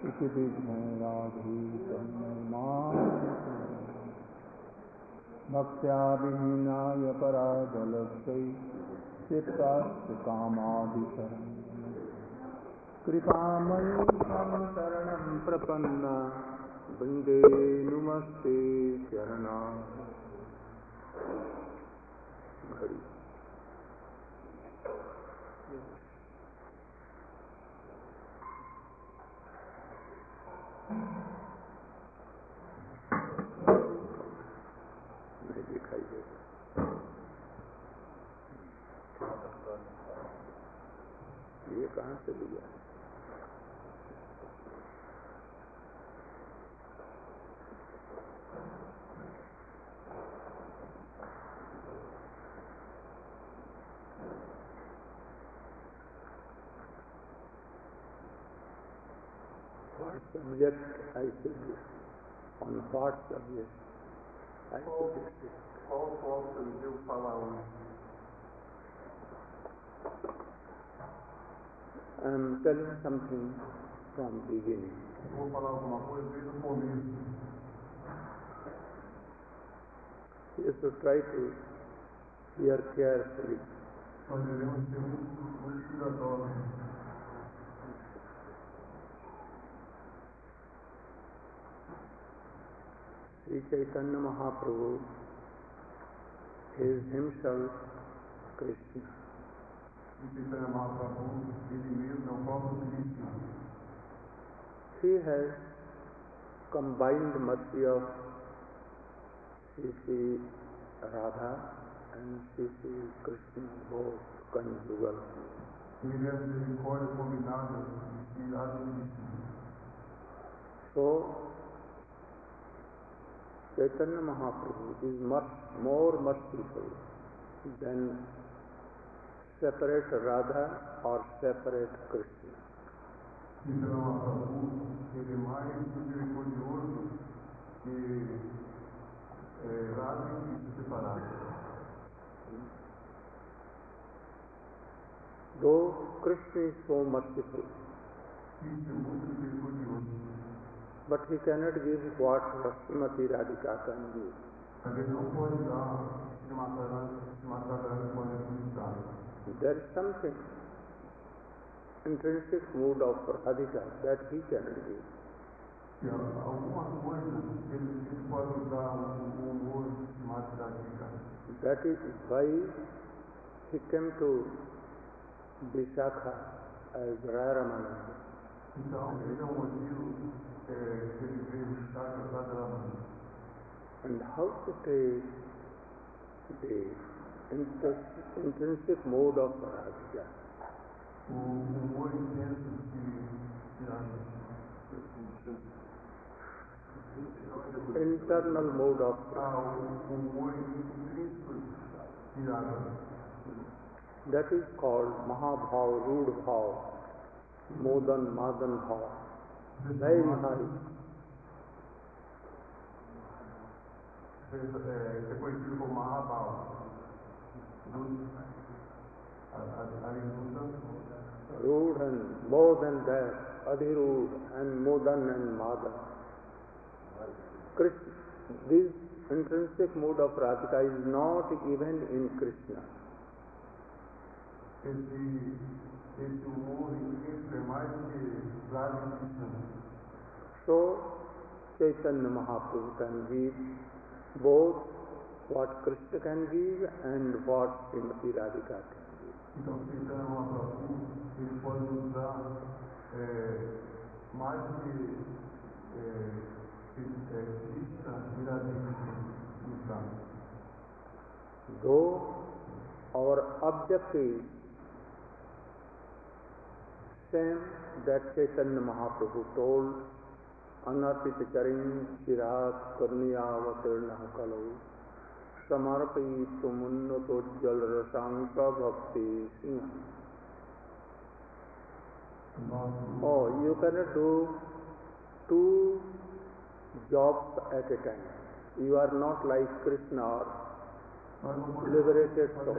इति विघ्नेन राधे तन्मे भक्त्या विहीनाय पराजलस्यै चित्तास्तु कामादिशरणं कृपामयि शरणं प्रपन्ना वन्दे नमस्ते चरणा घड़ी नहीं दिखाई देगा। ये कहाँ से लिया? What subject I should do? On what subject I should do? Qual você viu falar hoje? I am telling something from beginning. Vou falar alguma coisa desde o começo. You should try to hear carefully. Nós devemos ser muito cuidadosos. Sri Chaitanya Mahaprabhu is himself Krishna. Sri Chaitanya Mahaprabhu, ele mesmo é o próprio Krishna. He has combined mercy of Sri Radha and Sri Krishna, both conjugal. Ele é a misericórdia combinada de Radha e Krishna. So, Chaitanya Mahaprabhu is much more merciful than separate Radha or separate Krishna. Chaitanya Mahaprabhu, ele é mais misericordioso que Radha e Krishna separados. Though Krishna is so merciful, Krishna é muito misericordioso. but he cannot give what Srimati Radhika can give. Mas ele não pode dar se matar pode dar. There is something intrinsic mood of Radhika that he cannot give. Se alguma coisa ele pode usar o humor de Radhika. That is why he came to Vishakha as Raya Ramananda. Então, esse é o motivo que ele veio buscar a Radha. And how to take the intrinsic mode of Radhika. O humor intenso de Radha. Internal mode of O humor intrínseco de Radha. that is called Mahabhav, Rudh Bhav, Modan, Madan Bhav. Very high. É conhecido como Mahabhav. Rudh and more than that, Adhirudh and Modan and Madan. Krishna, this intrinsic mode of Radhika is not even in Krishna. Esse humor intrínseco é mais que Radha e Krishna. So, Chaitanya Mahaprabhu can give both what Krishna can give and what Srimati Radhika can give. Então, Chaitanya Mahaprabhu, ele pode usar mais do que Krishna e Radha. Though our object is same that Chaitanya Mahaprabhu told, Anarpita charin shirat karniyavatirna kalau samarpayitu munnatojjal rasanka bhakti singha. Oh, you cannot do two jobs at a time. You are not like Krishna or liberated soul.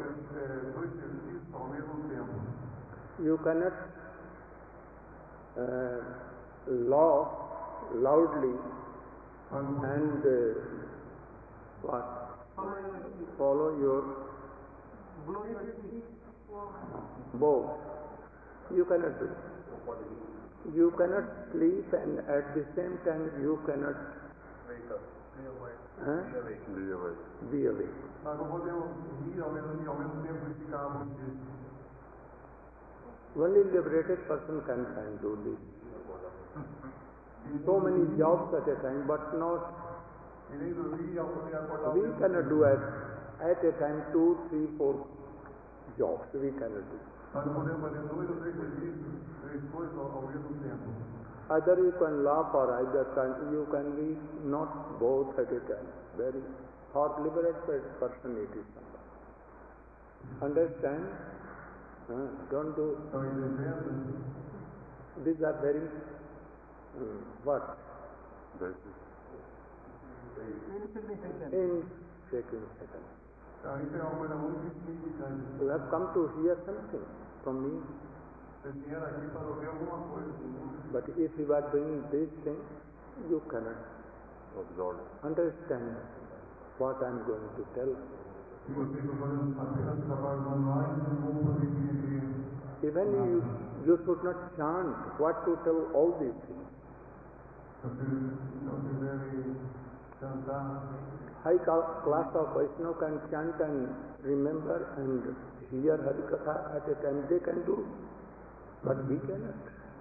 You cannot laugh loudly and what? Follow your bow. You cannot do. You cannot sleep and at the same time you cannot be awake. Nós não podemos rir ao mesmo tempo e ficarmos quietos. Only liberated person can do this. So many jobs at a time, but not. E nem dormir ao poder acordar. We cannot do at a time 2, 3, 4 jobs. We cannot do. Nós não podemos fazer 2 ou 3 serviços, 3 coisas ao mesmo tempo. Either you can laugh or either you can be not both at a time. Very thought liberated person it is. Understand? Don't do. These are very what? Insignificant. Isso é uma coisa muito insignificante. You have come to hear something from me. Vocês vieram aqui para ouvir alguma coisa. But if you are doing this thing, you cannot understand what I am going to tell. Se vocês estão fazendo apenas trabalhos manuais, não vão poder entender. Even you should not chant what to tell all these things. Vocês não devem cantar. High class of Vaishnava can chant and remember and hear Harikatha at a time. They can do, but we cannot.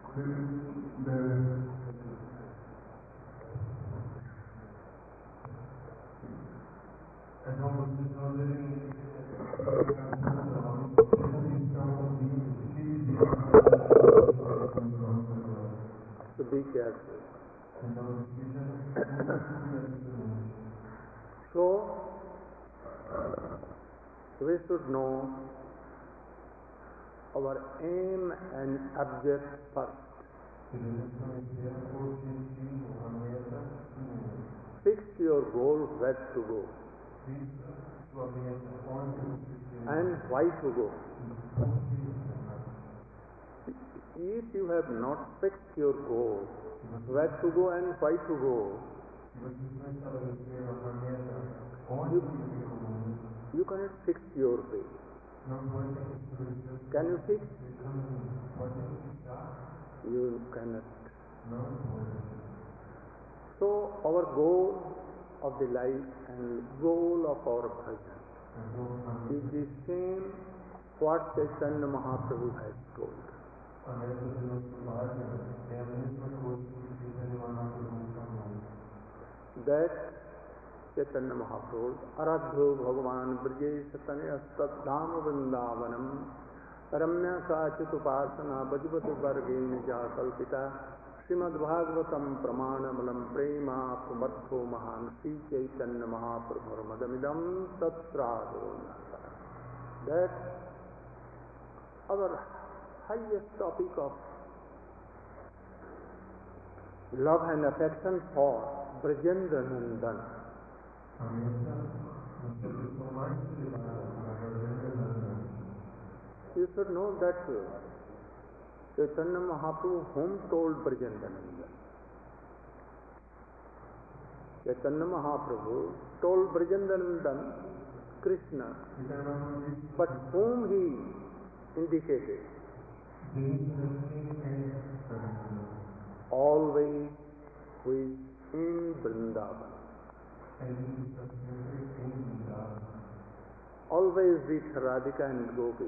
So be careful. So we should know our aim and object first. Fix your goal where to go and why to go. If you have not fixed your goal, where to go and why to go, you cannot fix your way. Can you fix? You cannot. So our goal of the life and goal of our bhajan is the same what Chaitanya Mahaprabhu has told. That Chaitanya Mahaprabhu, Aradho Bhagavan Brije Satanya Astadham Vrindavanam Ramya Kachit Upasana Bajvat Vargin Jakalpita Srimad Bhagavatam Pramanamalam Prema Pumatho Mahan Sri Chaitanya Mahaprabhu Madamidam Tatrādona. That our highest topic of love and affection for Brajendra Nandan. You should know that Chaitanya Mahaprabhu whom told Brajendra Nandan. Chaitanya Mahaprabhu told Brajendra Nandan Krishna, but whom he indicated? Always who is in Vrindavan. Always with Radhika and Gopi.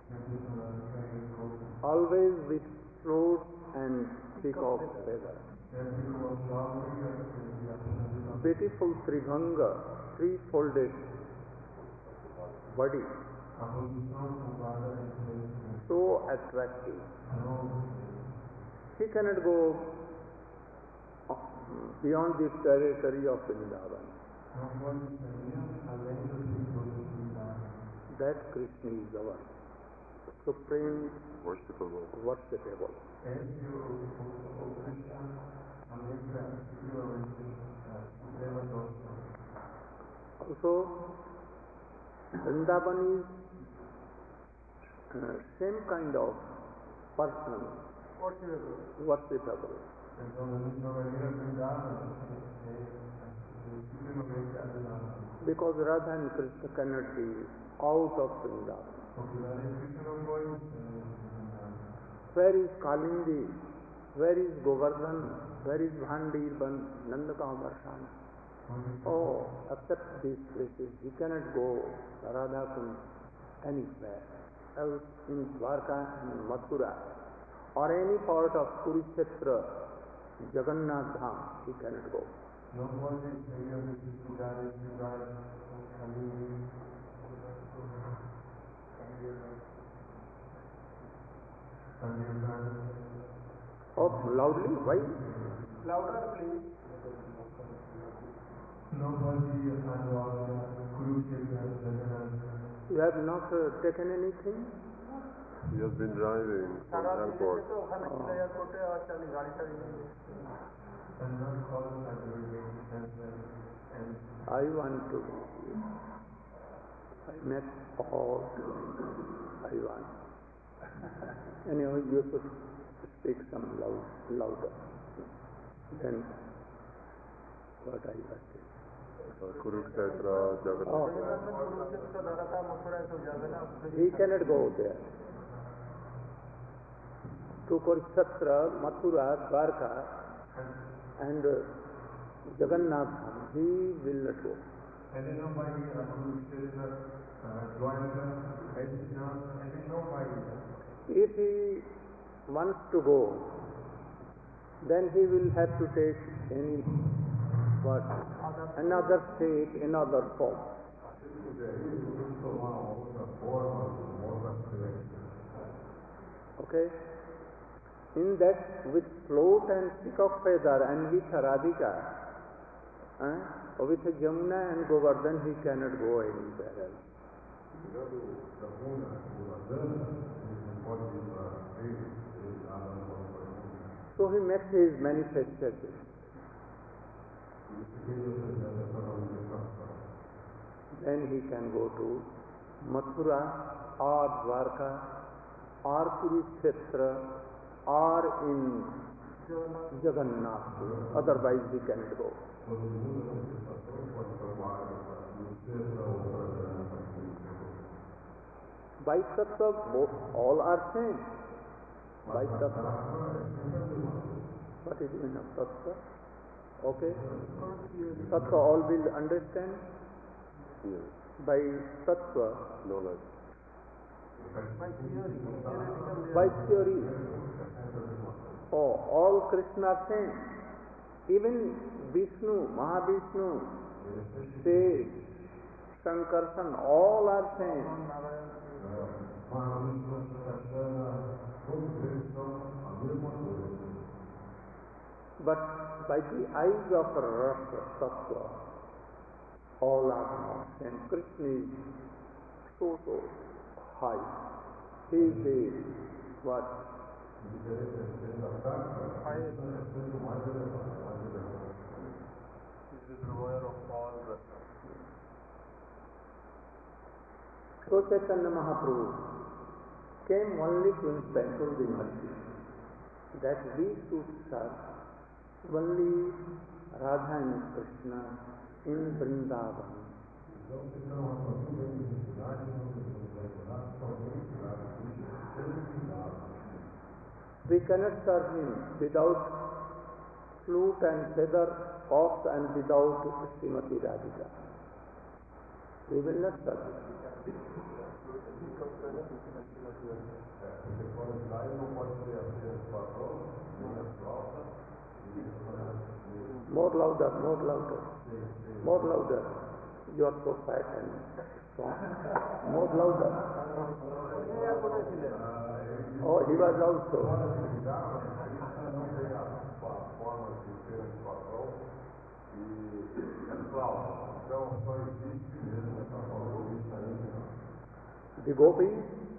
Always with fruit and stick of feather. Beautiful Tribhanga, three-folded body. So attractive. He cannot go beyond the territory of Vrindavan. That Krishna is our supreme worshipable. Also, Vrindavan is same kind of person, worshipable. Então, a gente jogaria Vrindavan extremamente adorável. Because Radha and Krishna cannot be out of Vrindavan. Porque lá em Krishna não pode Vrindavan. Where is Kalindi? Where is Govardhan? Where is Bhandirban? Nandagaon Varshana? Oh, except these places, he cannot go Radha Kund anywhere else in Dwarka and Mathura or any part of Kurukshetra, Jagannath Dham, he cannot go. Não pode ir a esses lugares, Oh, loudly, why? Louder, please. Não pode ir a Dwarka, Kurukshetra, Jagannath. You have not taken anything? He has been driving from airport. And not called by the regulations and I want to. I met all. I want. Anyway, you should speak some louder than what I was saying. Kurukshetra, Jagannath. Oh, he cannot go there. To Kurukshetra, Mathura, Dwarka, and Jagannath Dham, he will not go. I didn't know why Kurukshetra, Dwarka, I didn't know why. If he wants to go, then he will have to take any what? Another shape, another form. Okay? In that, with float and stick of feather and with Radhika, with Jamuna and Govardhan, he cannot go anywhere else. So he makes his manifestation. Then he can go to Mathura or Dwarka or Kurukshetra or in Jagannath. Otherwise he cannot go. By Tattva, both all are same. By Tattva. What is the meaning of Tattva? Okay? Tattva all will understand? Yes. By Tattva. Knowledge. By theory. Oh, all Krishna are same. Even Vishnu, Mahavishnu, Shiv, Shankarsan, all are same. But by the eyes of Rasa Tattva, all are not same. Krishna is so high. He is the what? So Chaitanya Mahaprabhu came only to impress the mercy that we should serve only Radha and Krishna in Vrindavan. We cannot serve him without flute and feather, ox, and without Srimati Radhika. We will not serve him. More louder, more louder, more louder. You are so fat and strong. More louder. Oh, he was also. The gopis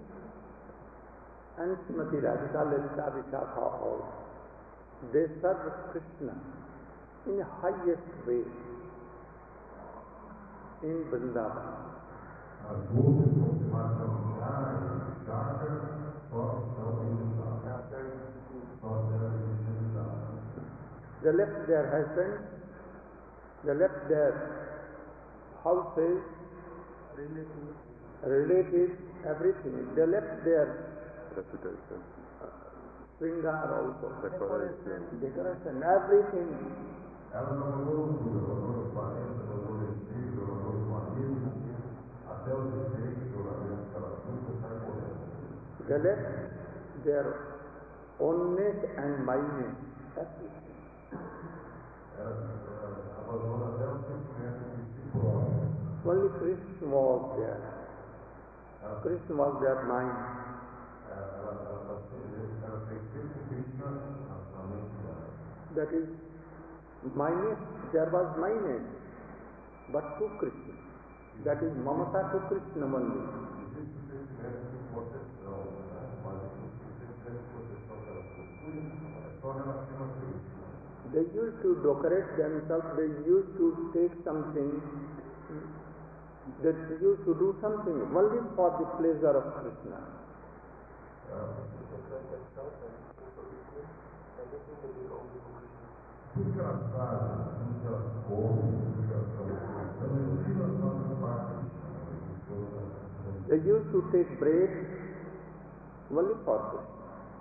and Srimati Radhika, Lalita, Vishakha, all, they serve Krishna in the highest way in Vrindavan. They left their husbands, they left their houses, relatives, everything. They left their Reputation. Sringar also, Decoration. decoration, everything. Ela não valorou tudo, ela valorou os parentes, ela valorou os filhos, ela valorou os amigos, até os defeitos, os juramentos que ela nunca sai correndo. They left their ownness and myness, everything. Ela abandona até o sentimento de si própria. Only Krishna was there. Krishna was their mind. Ela tem sempre Krishna na mente dela. That is myness. There was myness, but to Krishna. That is mamata to Krishna only. Existe o sentimento de possessão, mas existe o sentimento de possessão que ela possui, é só relativo a Krishna. They used to decorate themselves, they used to take something, they used to do something only for the pleasure of Krishna. Tudo que elas fazem, tudo que elas comem, tudo que elas estão fazendo parte They used to take break only for Krishna.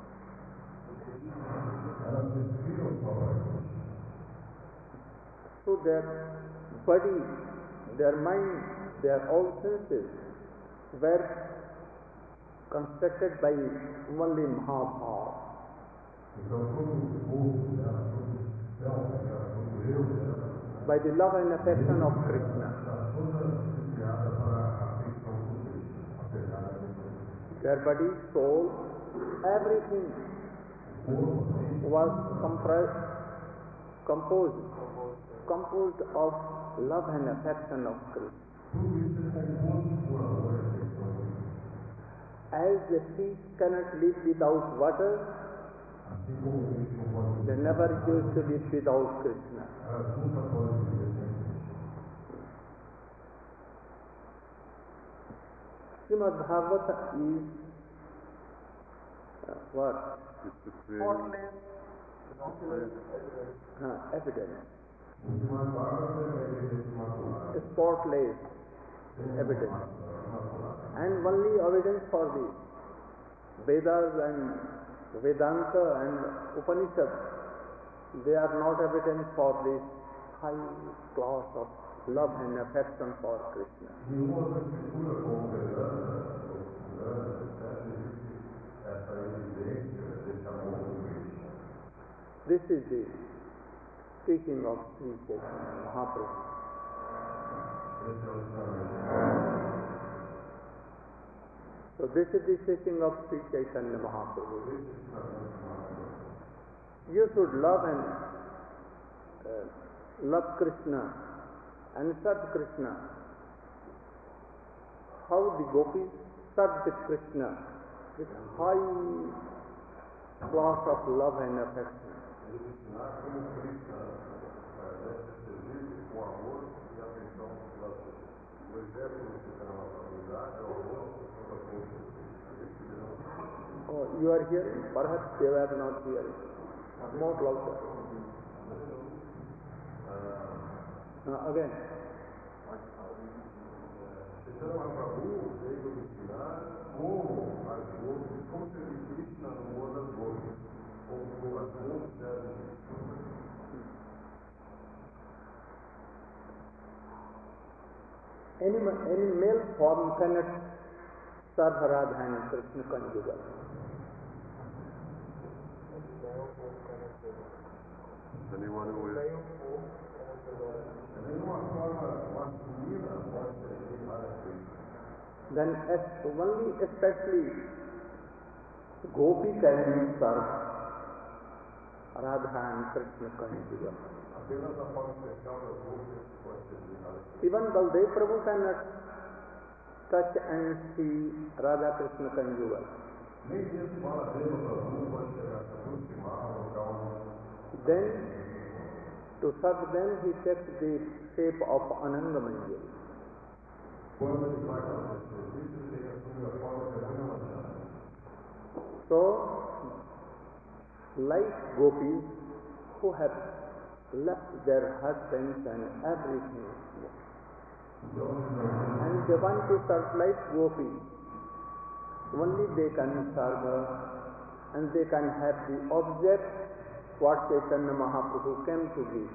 elas respiram só para Krishna. So their body, their mind, their all senses were constructed by only Mahabharata. Então todo o corpo dela, todo o sistema dela, todo o eu dela, By the love and affection of Krishna. está toda criada para a afeição por Krishna, apesar de Their body, soul, everything was composed of love and affection of Krishna. tudo isso é composto por amor e afeição por Krishna. As the fish cannot live without water, Assim como o Krishna pode they never used to live without Krishna. elas nunca podem viver sem Krishna. Srimad Bhagavata is what? Discipline. Evidence. O que mais fala é a evidência imaculada. Spotless evidence. And only evidence for this. Vedas and Vedanta and Upanishads, they are not evidence for this high class of love and affection for Krishna. Nenhuma outra escritura como Vedanta, ou Purana, etc., existe essa evidência desse amor por Krishna. This is the teaching of Sri Chaitanya Mahaprabhu. Esse é o ensinamento. So this is the teaching of Sri Chaitanya Mahaprabhu. Esse é o ensinamento de Mahaprabhu. You should love and love Krishna and serve Krishna. How the gopis served Krishna with high class of love and affection. Ele ensinar como Krishna deve ser servido com amor e afeição pelas pessoas. O exemplo que você vai dar é o amor e a afeição pelas pessoas. Oh, you are hearing? Perhaps they were not hearing. More louder. Again. Chaitanya Mahaprabhu veio ensinar como as gopis, como servir Krishna no amor das gopis, como as gopis devem Any male form cannot serve Radha and Krishna conjugal. Anyone who is nenhuma forma masculina pode servir Radha Krishna. Then only especially Gopi can serve Radha and Krishna conjugal. Apenas a forma especial das gopis pode servir Radha Krishna. Even Baldev Prabhu cannot touch and see Radha Krishna conjugal. Nem mesmo Baladeva Prabhu pode chegar a se aproximar ao local onde Then, to serve them, he takes the shape of Ananga Manjari. quando ele vai fazer esse serviço, ele assume a forma de Ananga. So, like gopis who have left their husbands and everything. And they want to serve like gopis. Only they can serve her and they can have the object what Chaitanya Mahaprabhu came to give.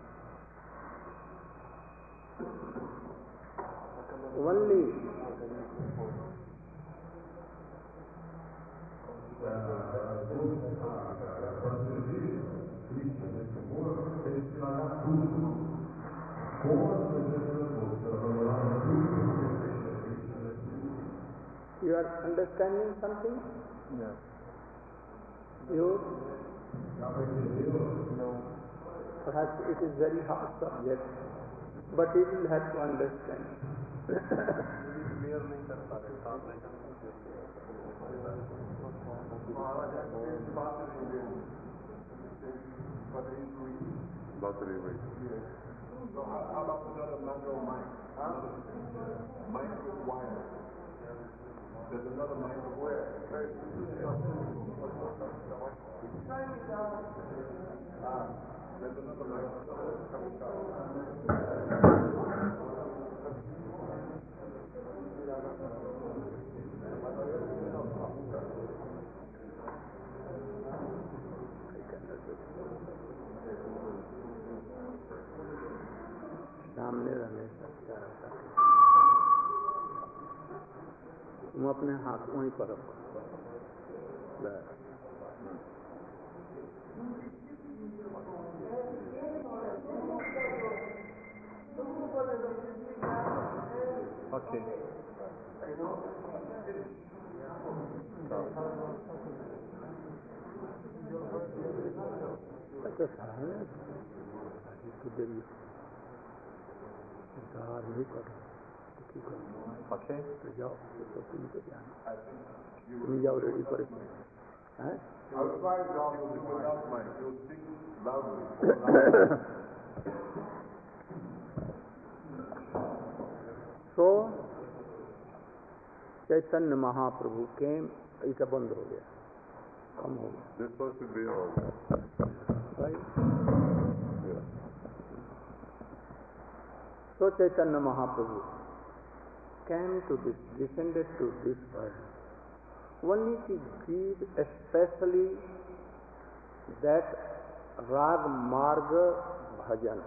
Only you are understanding something? Yes. You? No. Perhaps it is very hard subject, but you will have to understand. Battery weight. So how about another manual mic? Mic with wire. There's another mic with wire. There's another सामने रहने सकता है तुम अपने हाथों ही पर रखो Okay. नहीं करो Okay. तो जाओ तो तुम तो जाना तुम जाओ रेडी पर हैं outside God will be without mic. You'll speak loudly. So Chaitanya Mahaprabhu came, इसे बंद हो गया, कम हो गया. This one should be on. Right? So Chaitanya Mahaprabhu came to this, descended to this world, only to give especially that Rag Marga Bhajan,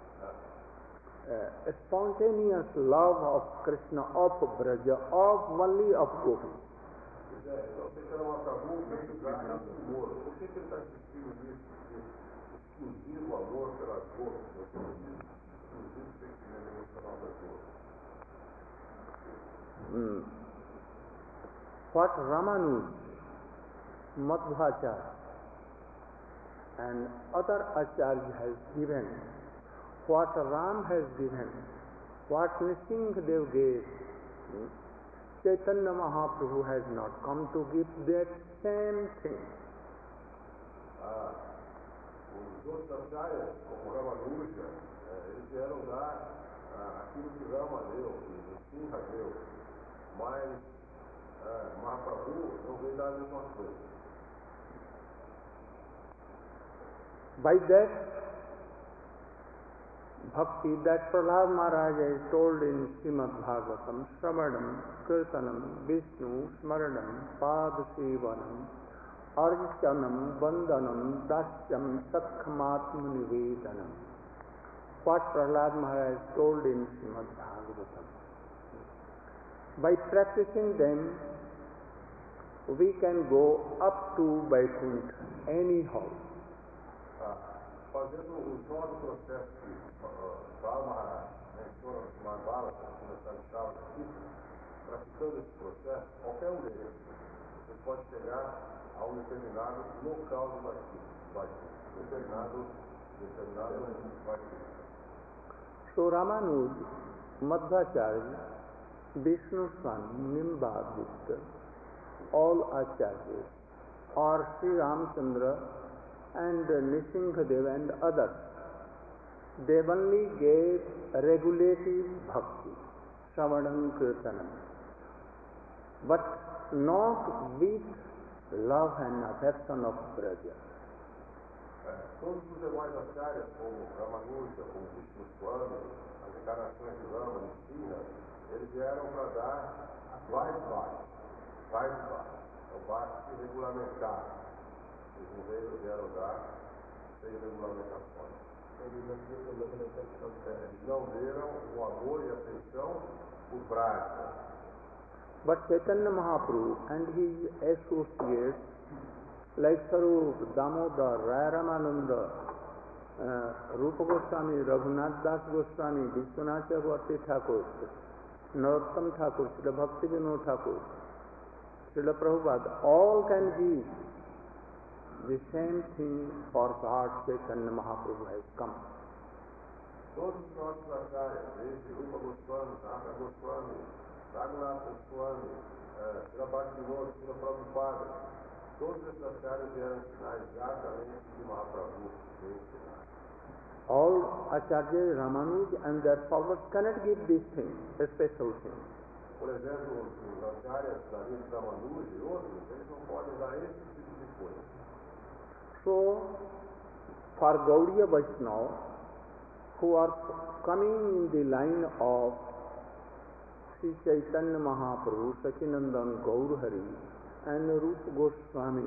a spontaneous love of Krishna, of Braja, of only of Gopi. Então, Chaitanya Mahaprabhu veio dar esse amor. Por que ele está insistindo nisso? Exclusivo amor pelas cores, exclusivo sentimento emocional das cores. What Ramanuj, Madhvacharya and other Acharya has given, what Ram has given, what Nrsimhadev gave, Chaitanya Mahaprabhu has not come to give that same thing. Os outros acharyas, como Ramanuja, eles vieram dar aquilo que Rama deu, que Nrsimha deu, mas Mahaprabhu não veio dar a mesma coisa. By that bhakti that Prahlad Maharaj has told in Srimad Bhagavatam, Shravanam, Kirtanam, Vishnu, Smaranam, Pad Sevanam, Archanam, Vandanam, Dasyam, Sakkhamatma Nivedanam. What Prahlad Maharaj told in Srimad Bhagavatam. By practicing them, we can go up to Vaikuntha anyhow. Fazendo os 9 processos que Prahlad Maharaj menciona no Srimad Bhagavatam, começando a chave aqui, praticando esse processo, qualquer um deles, você pode chegar a um determinado local de Vaikuntha, determinado Vaikuntha. So Ramanuj, Madhvacharya, Vishnu Swami, Nimbaditya, all acharyas, or Sri Ramchandra and Nrsimhadev and others, they only gave regulative bhakti, Shravanam, Kirtanam, but not with love and affection of Braja. Todos os demais acharyas, como Ramanuja, como Vishnu Swami, as encarnações de Rama, Nistina, eles vieram para dar Vaisvai, o Bhakti regulamentar. Eles vieram dar 6 regulamentações. Eles não deram o amor e a afeição por Brahma. But Chaitanya Mahaprabhu and his associates like Sarup, Damodar, Raya Ramananda, Rupa Goswami, Raghunath Das Goswami, Vishwanath Chakravarti Thakur, Narottam Thakur, Srila Bhakti Vinod Thakur, Srila Prabhupada, all can give the same thing for God. Chaitanya Mahaprabhu has come. Todos os nossos acharyas, desde Rupa Goswami, Narada Goswami, Raghunath Goswami, Srila Bhakti Vinod, Srila Prabhupada, todos esses acharyas vieram ensinar exatamente o que Mahaprabhu veio ensinar. All Acharya Ramanuj and their followers cannot give this thing, a special thing. Por exemplo, os acharyas da linha de Ramanuja e outros, eles não podem dar esse tipo de coisa. So, for Gaudiya Vaishnava, who are coming in the line of Sri Chaitanya Mahaprabhu, Sachinandan Gaur Hari, and Rupa Goswami,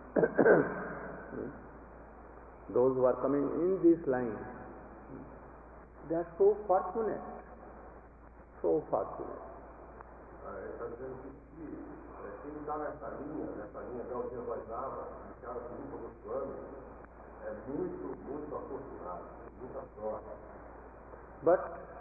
those who are coming in this line, they are so fortunate, so fortunate. Ele está dizendo que quem está nessa linha Gaudiya Vaishnava, iniciada por Rupa Goswami, é muito afortunado, muita sorte. But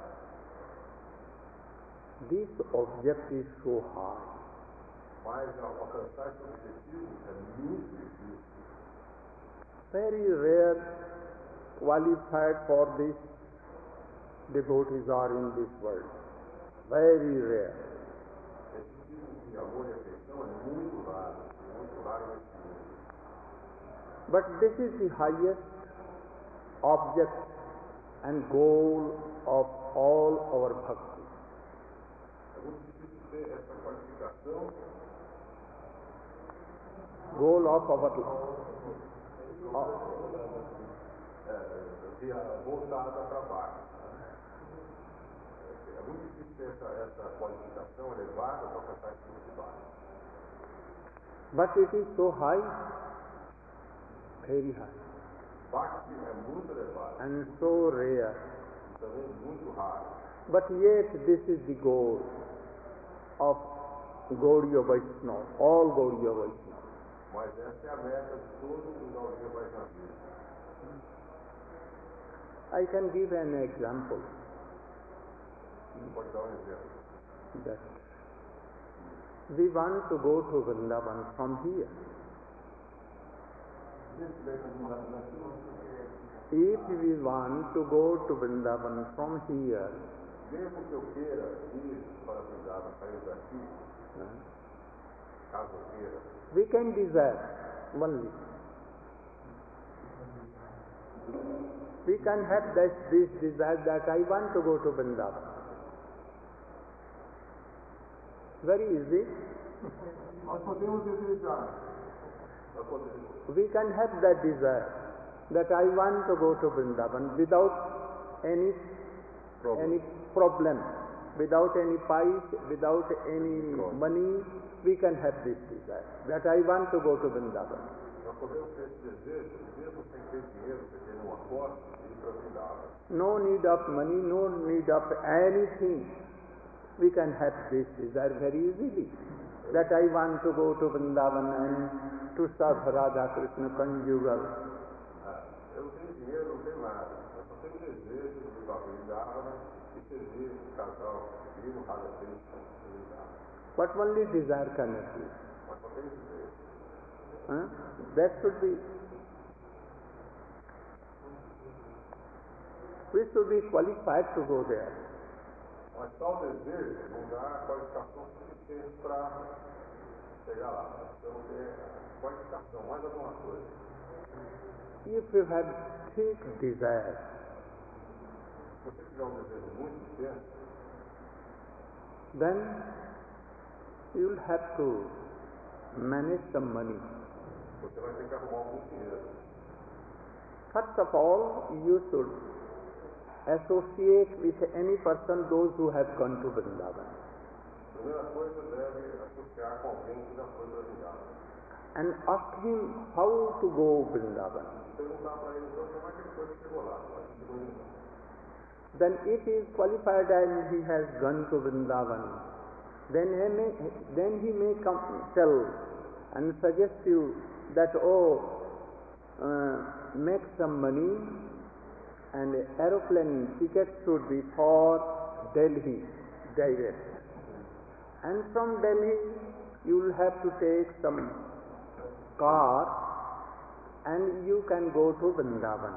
this object is so high. Mas alcançar esse objetivo é muito difícil. Very rare qualified for this devotees are in this world. Very rare. Esse tipo de amor e afeição é muito raro nesse mundo. But this is the highest object and goal of all our bhakti. É muito difícil ter essa qualificação. Goal of our Voltada para baixo. É muito difícil ter essa qualificação elevada para alcançar esse tipo de baixo. but it is so high, very high, Bhakti é muito elevado and so rare. e também muito raro. But yet this is the goal of Gaudiya Vaishnava, all Gaudiya Vaishnava. Mas essa é a meta de todo o Gaudiya Vaishnavismo. I can give an example Pode dar exemplo. that we want to go to Vrindavan from here. If we want to go to Vrindavan from here, Mesmo que eu queira ir para Vrindavan, sair daqui, caso eu queira, we can desire only. We can have this desire that I want to go to Vrindavan. Very easy. Nós podemos desejar. We can have that desire that I want to go to Vrindavan without any problem, without any pipe, without any money. We can have this desire that I want to go to Vrindavan. nós podemos ter esse desejo, mesmo sem ter dinheiro, sem ter nenhuma aposta, ir para Vrindavan. No need of money, no need of anything. We can have this desire very easily. That I want to go to Vrindavan and to serve Radha Krishna conjugal. Eu não tenho dinheiro, não tenho nada. Eu só tenho desejo de ir para Vrindavan e servir um casal vivo, Radha Krishna, Vrindavan. But only desire cannot be. Mas só tenho desejo. That should be. We should be qualified to go there. Mas tal desejo não dá qualificação suficiente para chegar lá. Então ter qualificação, mais alguma coisa. If you have thick desire, Se você tiver um desejo muito intenso, then you will have to manage some money. você vai ter que arrumar algum dinheiro. First of all, you should associate with any person those who have gone to Vrindavan. Primeira coisa, deve associar com alguém que já foi para Vrindavan. And ask him how to go Vrindavan. Perguntar para ele, então, como é que ele foi que chegou lá? Como é que chegou em Vrindavan? Then if he is qualified and he has gone to Vrindavan, then he may come tell and suggest you that, make some money and aeroplane ticket should be for Delhi direct. And from Delhi you will have to take some car and you can go to Vrindavan.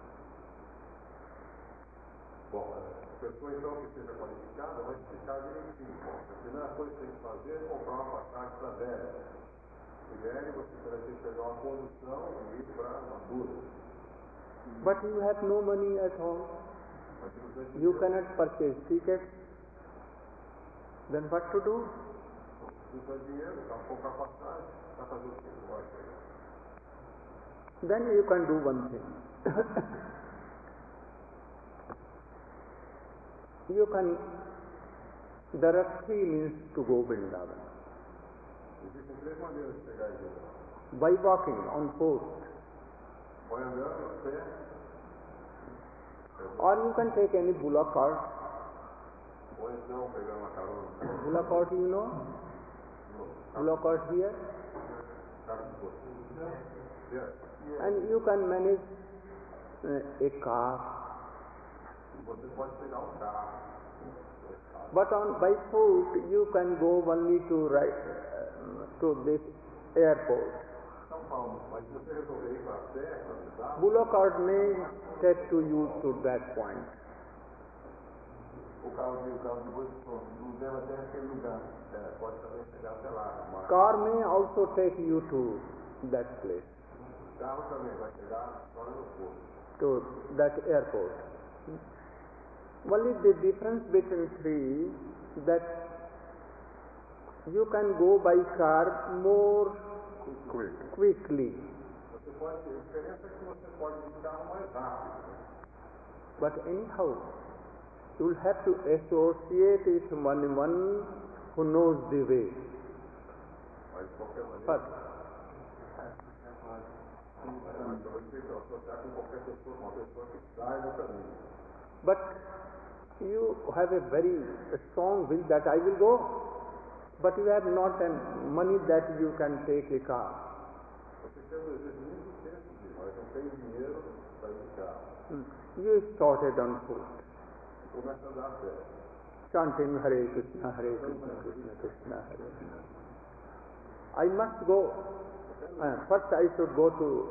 Bom, a pessoa então que seja qualificada vai explicar direitinho. Bom, a primeira coisa que tem que fazer é comprar uma passagem para Delhi. Em Delhi você vai ter que pegar uma condução e ir para Madura. But you have no money at all. Mas se você tem You cannot purchase tickets. Then what to do? Se não tem dinheiro, então comprar passagem, vai fazer o quê? Não vai pegar. Then you can do one thing. There are three means to go Vrindavan. Existem três maneiras de chegar em Vrindavan. By walking on foot, Vai andando a pé, or you can take any bullock cart. ou então pegando uma carona Bullock cart, you know? Bullock cart here. carro de você. Yes. And you can manage a car. Você pode pegar um carro. But by foot you can go only to this airport. São Paulo, mas se você resolver ir para a pé, para visitar, Bullock cart may take to you to that point. O carro de você não leva até aquele lugar. pode também chegar até lá. Mas Car may also take you to that place, o carro também vai chegar só no aeroporto. to that airport. Only the difference between three that you can go by car more quickly, Você pode, a diferença é que você pode ir de carro mais rápido. but anyhow you will have to associate with one who knows the way. Mas de qualquer maneira, But você vai ter que associar com qualquer pessoa, uma pessoa que sai no caminho. But you have a very strong will that I will go, but you have not money that you can take a car. Você tem um desejo muito intenso de ir, mas não tem dinheiro para ir de carro. You started on foot, Começa a andar a pé. chanting Hare Krishna, Krishna Krishna, Hare Hare. I must go. First I should go to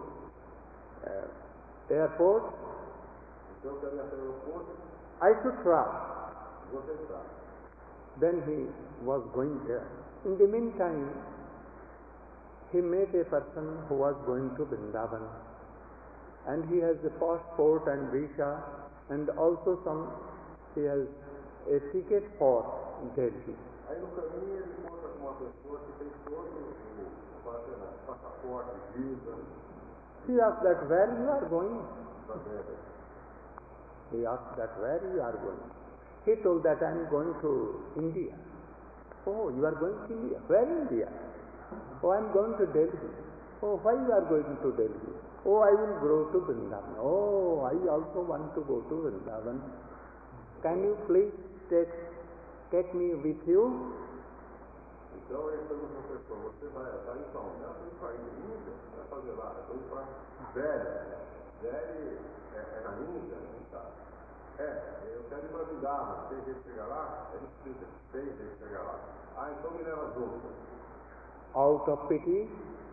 airport. Então eu quero ir até o aeroporto, I should try. vou tentar. Then he was going there. In the meantime, he met a person who was going to Vrindavan, and he has a passport and visa, and also he has a ticket for Delhi. Aí no caminho ele encontra com uma pessoa que tem todo o passaporte, visa, He asked that where you are going. para Delhi. He asked that where you are going. He told that I am going to India. Oh, you are going to India? Where India? Oh, I am going to Delhi. Oh, why you are going to Delhi? Oh, I will go to Vrindavan. Oh, I also want to go to Vrindavan. Can you please take me with you? Então ele perguntou para a pessoa, você vai indo para onde? Ela está indo para a Índia, vai fazer lá, eu estou indo para Delhi. Delhi é na Índia? Não está. Eu quero ir para Vrindavan, tem jeito de chegar lá? Ele explica, tem jeito de chegar lá. Ah, então me leva junto. Out of pity,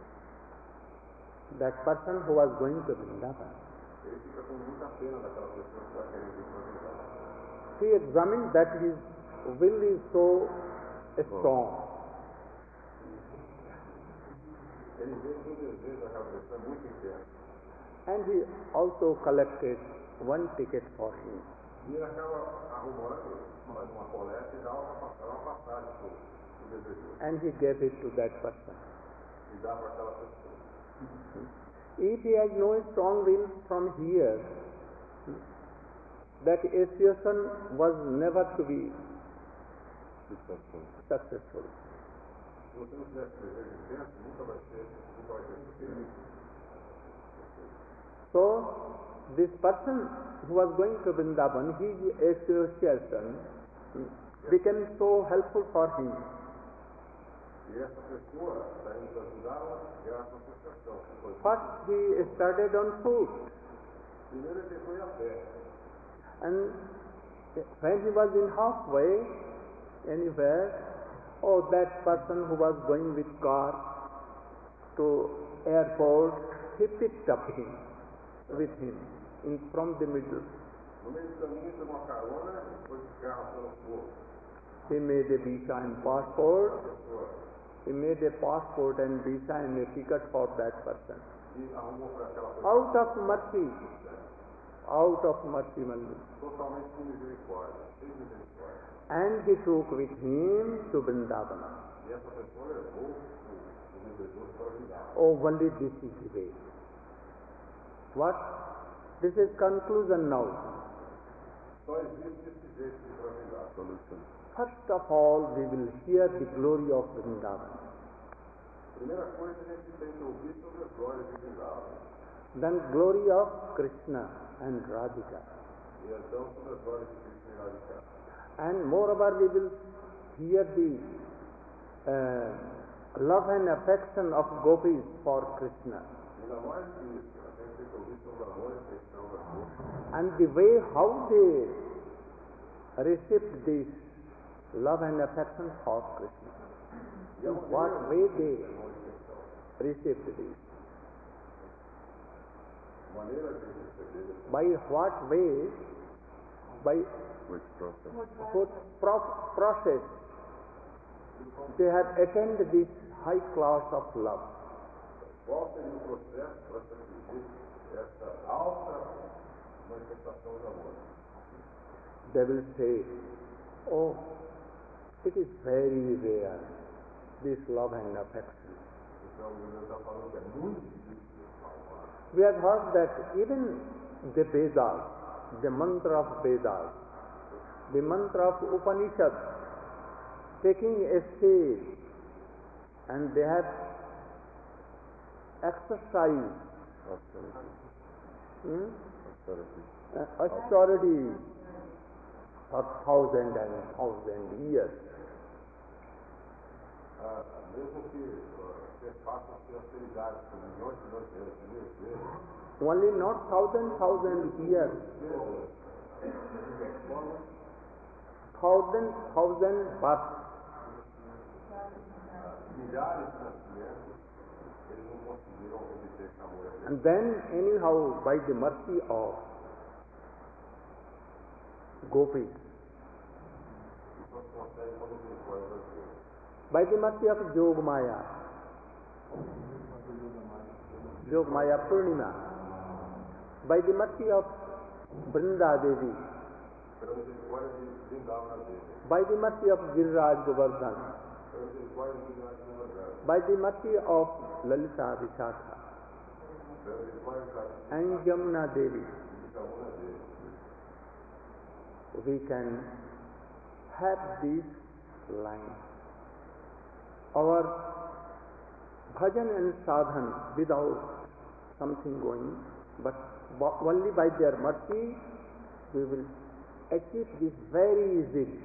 that person who was going to Vrindavan, Ele fica com muita pena daquela pessoa que está querendo ir para Vrindavan. he examined that his will is so strong. Ele vê que o desejo daquela pessoa é muito intenso. And he also collected one ticket for him. E ele acaba arrumando, faz uma coleta e dá uma passagem para o desejoso. And he gave it to that person. E dá para aquela pessoa. If he has no strong will from here, that association was never to be successful. Se você não tiver desejo intenso, nunca vai ter sucesso. So, this person who was going to Vrindavan, his association became so helpful for him. E essa pessoa está indo ajudá-la graças à associação. First he started on foot, Primeiro ele foi a pé. and when he was in halfway, anywhere, that person who was going with car to airport, he picked up him with him from the middle. No meio do caminho tem uma carona e foi de carro pelo fogo. He made a visa and passport. A pessoa He made a passport and visa and a ticket for that person. e arrumou para aquela pessoa Out of mercy only. totalmente com misericórdia, sem misericórdia. And he took with him to Vrindavan. E essa pessoa levou o vendedor para ajudar. Only this is the way. What? This is conclusion now. Só existe esse jeito de ajudar. Solution. First of all, we will hear the glory of Vrindavan. Primeira coisa a gente tem que ouvir sobre as glórias de Vrindavan. Then glory of Krishna and Radhika. E então sobre as glórias de Krishna e Radhika. And moreover, we will hear the love and affection of gopis for Krishna. Ainda mais que isso, a gente tem que ouvir sobre o amor e a afeição das gopis. And the way how they received this love and affection for Krishna. E a What maneira way de they amor e afeição. received this? A maneira de receber By what way? By Which process? what process they have attained this high class of love? qual seria o processo para se atingir essa alta manifestação de amor. They will say, oh, it is very rare, this love and affection. Então, o Deus está falando que é muito difícil salvar. We have heard that even the Vedas, the mantra of Vedas, the mantra of Upanishad, taking a stage, and they have exercised authority for thousand and thousand years. Mesmo que você faça as austeridades por milhões de anos, mil vezes, Only not thousand years, thousand births. milhares de nascimentos, eles não conseguiram obter esse amor eterno. And then anyhow, by the mercy of gopis, E só se consegue quando o misericórdia das Deus. by the mercy of Jogmaya Purnima, by the mercy of Vrinda Devi, Pela misericórdia de Vrindavan dele, by the mercy of Giriraj Govardhan, pela misericórdia de Vrindavan, by the mercy of Lalita Vishakha pela misericórdia de and Jamuna Devi, Jamuna dele, we can have this line. Our bhajan and sadhan without something going, but only by their mercy we will achieve this very easily.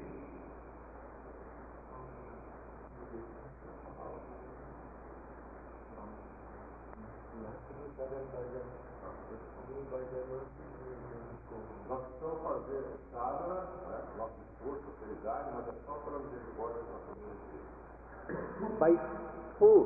nós precisamos fazer sadhana, né, nosso esforço, austeridade, mas é só pela misericórdia que nós podemos ter. By foot,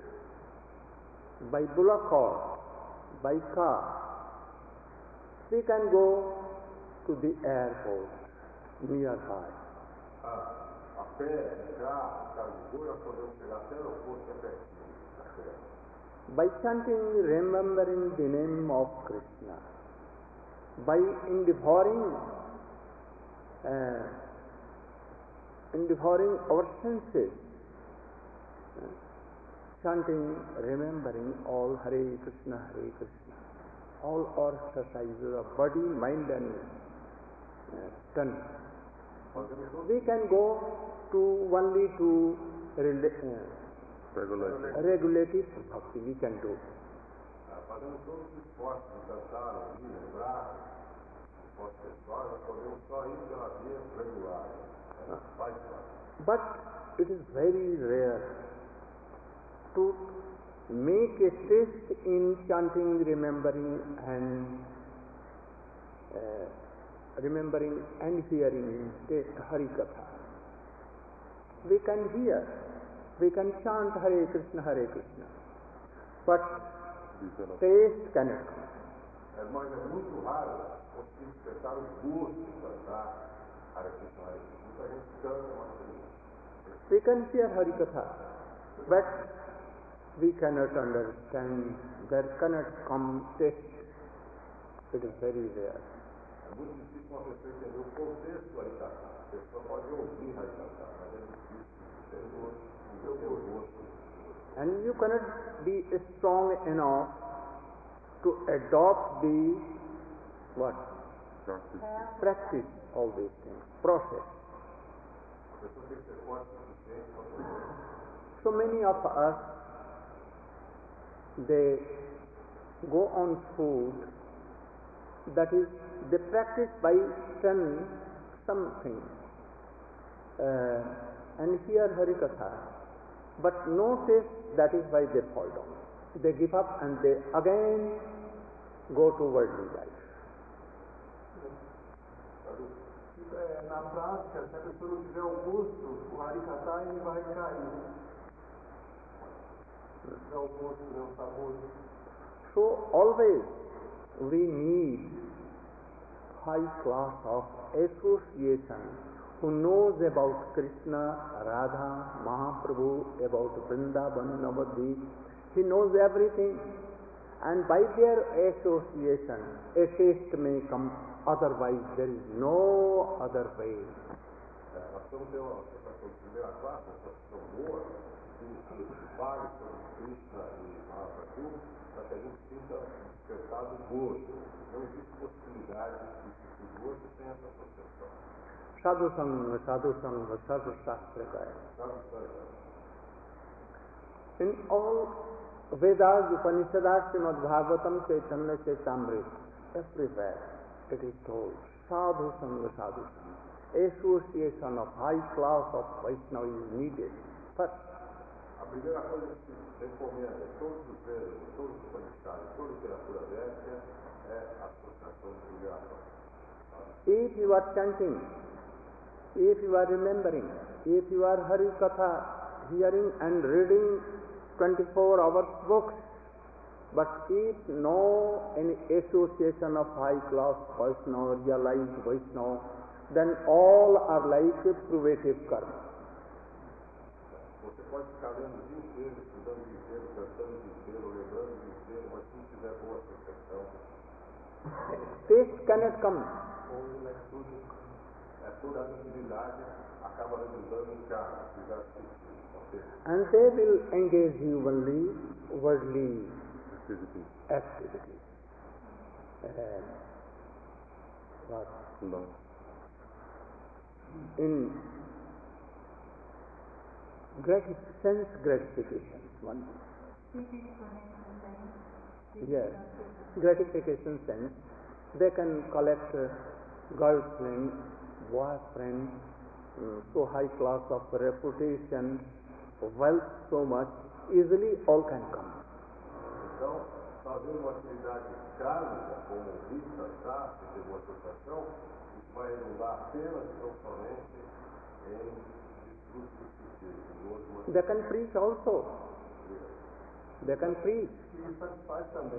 by bullock cart, by car, we can go to the airport nearby. A pé, de carro, de boi, nós podemos chegar até o aeroporto que é pertinho, a pé. By chanting, remembering the name of Krishna, by devouring our senses, chanting, remembering all Hare Krishna, all our exercises of body, mind and tongue. We can go to only to regulative bhakti, we can do. Fazendo todos os esforços de cantar, ouvir, lembrar, esforços pessoais, nós podemos só ir pela via regular. Faz parte. But it is very rare to make a taste in chanting, remembering and hearing Hari Katha. We can hear, we can chant Hare Krishna, but taste cannot come. Mas é muito raro conseguir despertar o gosto de cantar Hare Krishna, Hare Krishna. Muita gente canta, mas we can hear Hari Katha, but we cannot understand, there cannot come taste. It is very rare. é muito difícil uma pessoa entender o contexto do Harikatha. A pessoa pode ouvir Harikatha, mas é difícil entender o seu gosto. And you cannot be strong enough to adopt the what? Practice all these things, process. A pessoa tem que ser forte o suficiente para poder. So many of us, they go on food, that is, they practice by turn something and hear Harikatha, but no taste, that is why they fall down. They give up and they again go to worldly life. Na prática, se a pessoa não tiver o gosto, o Harikatha ele vai cair. Se não tiver o gosto, o sabor. So always we need high class of association who knows about Krishna, Radha, Mahaprabhu, about Vrindavan, Navadvip. He knows everything, and by their association a taste may come, otherwise there is no other way. Nós estamos tendo uma associação de primeira classe, uma associação boa, que fale sobre Krishna e Mahaprabhu, para que a gente sinta despertado o gosto. Não existe possibilidade de sentir gosto sem essa associação. Sadhu Sangha, Sarva Shastra Kaya. In all Vedas, Upanishads, Srimad Bhagavatam, Chaitanya Chaitamrita, everywhere it is told, Sadhu Sangha, association of high class of Vaishnava is needed. First, A primeira coisa que se recomenda em todos os Vedas, em todos os Upanishads, em toda a literatura védica, é a associação de primeira classe. if you are chanting, if you are remembering, if you are Hari Katha, hearing and reading 24 hours books, but if no any association of high class Vaishnava, realized Vaishnava, then all are like privative karma. Você pode ficar lendo o dia inteiro, estudando o dia inteiro, cantando o dia inteiro, lembrando o dia inteiro, mas se não tiver boa associação, Taste cannot come. toda a atividade acaba resultando em karma, atividade específica. And they will engage you only worldly activities. What? Love. In sense gratification. One. Yes, gratification sense. They can collect girlfriend, boyfriend, so high class of reputation, wealth so much, easily all can come. Então, fazer uma atividade kármica, como ouvir, cantar, ter uma associação, isso vai redundar apenas e tão somente em discursos específicos. They can preach also. They can preach. E satisfaz também.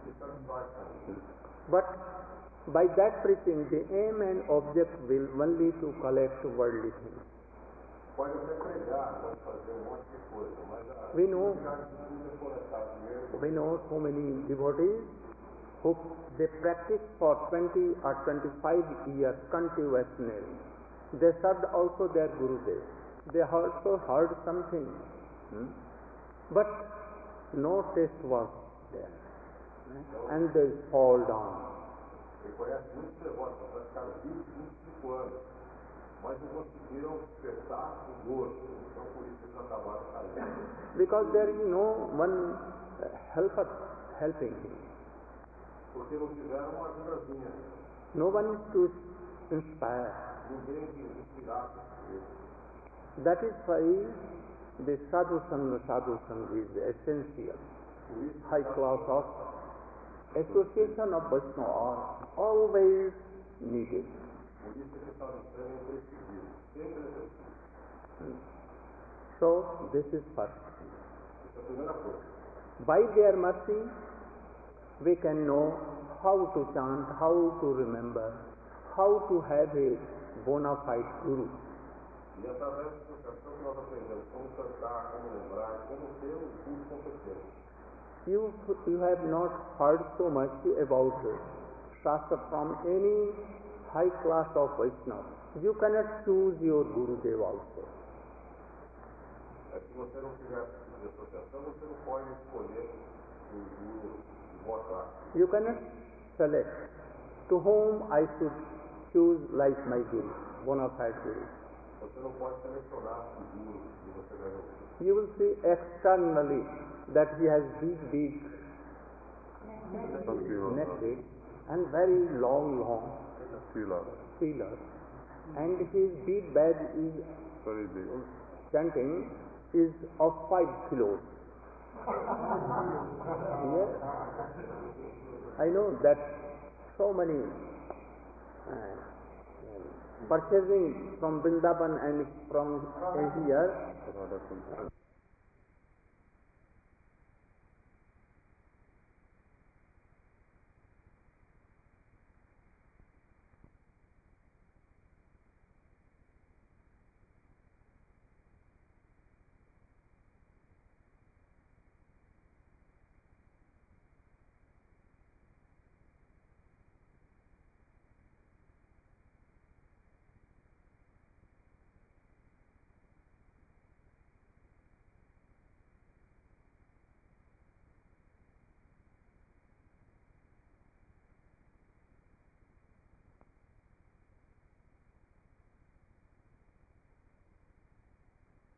But by that preaching, the aim and object will only to collect worldly things. Pode até pregar, pode fazer um monte de coisa, mas a We know, atividade de tudo é coletar dinheiro. we know so many devotees who they practice for 20 or 25 years continuously. They served also their Gurudev. They also heard something. But no taste was there. And they fall down. Ele conhece muitos devotos, já ficaram 20, 25 anos, mas não conseguiram despertar o gosto. Então, por isso eles acabaram caindo. Because there is no one helper helping him. Porque não tiveram uma ajudazinha. No one to inspire. Ninguém que inspirasse eles. That is why the sadhu sangha is essential. High class of association of Vaishnava are always needed. Por isso que está no céu imprescindível. Sempre necessário. So this is first. Essa é a primeira coisa. By their mercy, we can know how to chant, how to remember, how to have a bona fide guru. E através da educação que nós aprendemos como cantar, como lembrar, como ter um guru competente. You have not heard so much about Shastra from any high class of Vaishnava. You cannot choose your Gurudev also. Se você não tiver de associação, você não pode escolher um guru de boa classe. You cannot select to whom I should choose like my Guru, bona fide Guru. Você não pode selecionar o guru que você vai ouvir. You will see externally that he has big neck and very long feelers. And his bead badge is Very big. chanting is of 5 kilos. Yes. I know that so many purchasing from Vrindavan and from here